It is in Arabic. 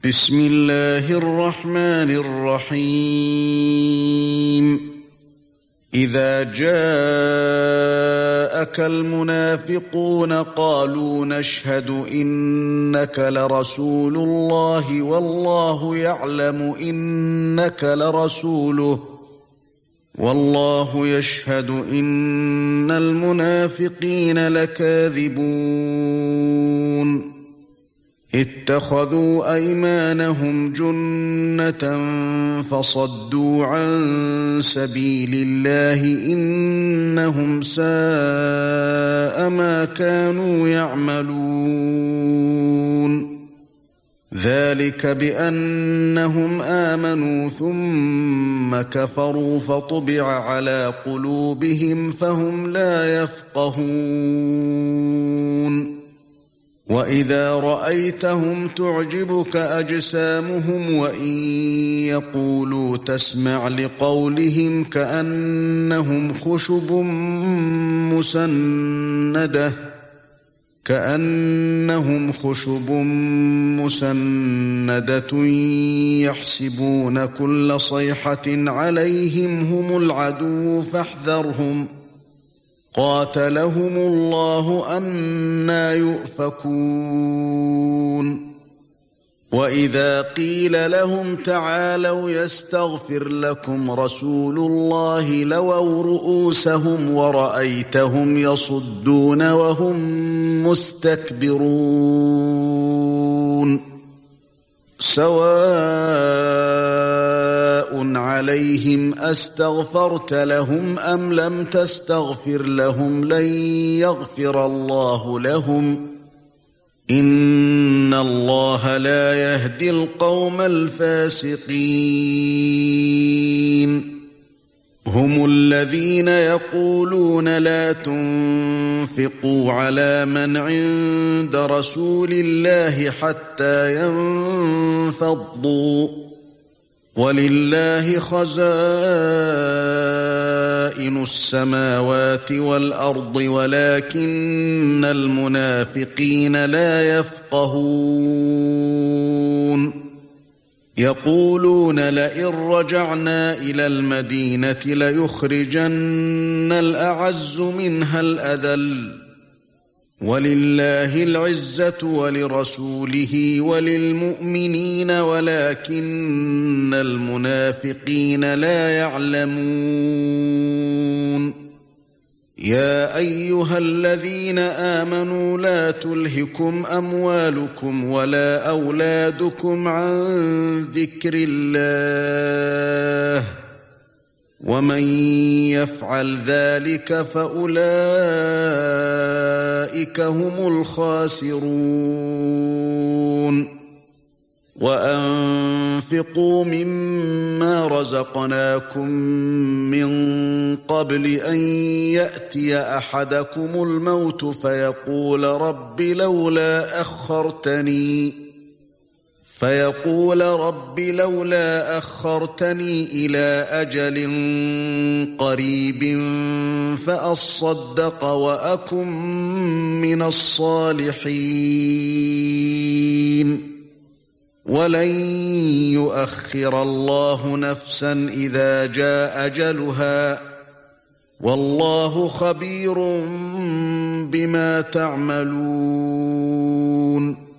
بسم الله الرحمن الرحيم إذا جاءك المنافقون قالوا نشهد إنك لرسول الله والله يعلم إنك لرسوله والله يشهد إن المنافقين لكاذبون اتخذوا أيمانهم جنة فصدوا عن سبيل الله إنهم ساء ما كانوا يعملون ذلك بأنهم آمنوا ثم كفروا فطبع على قلوبهم فهم لا يفقهون وَإِذَا رَأَيْتَهُمْ تُعْجِبُكَ أَجْسَامُهُمْ وَإِنْ يَقُولُوا تَسْمَعْ لِقَوْلِهِمْ كَأَنَّهُمْ خُشُبٌ مُّسَنَّدَةٌ يَحْسَبُونَ كُلَّ صَيْحَةٍ عَلَيْهِمْ هُمُ الْعَدُوُّ فَاحْذَرْهُمْ قاتلهم الله أنى يؤفكون وإذا قيل لهم تعالوا يستغفر لكم رسول الله لووا رؤوسهم ورأيتهم يصدون وهم مستكبرون سواء عليهم أستغفرت لهم أم لم تستغفر لهم لن يغفر الله لهم إن الله لا يهدي القوم الفاسقين هم الذين يقولون لا تنفقوا على من عند رسول الله حتى ينفضوا ولله خزائن السماوات والأرض ولكن المنافقين لا يفقهون يقولون لئن رجعنا إلى المدينة ليخرجن الأعز منها الأذل ولله العزة ولرسوله وللمؤمنين ولكن المنافقين لا يعلمون يا أيها الذين آمنوا لا تلهكم أموالكم ولا أولادكم عن ذكر الله ومن يفعل ذلك فأولئك هم الخاسرون وأنفقوا مما رزقناكم من قبل أن يأتي أحدكم الموت فيقول رب لولا أخرتني إلى أجل قريب فأصدق وأكن من الصالحين ولن يؤخر الله نفسا إذا جاء أجلها والله خبير بما تعملون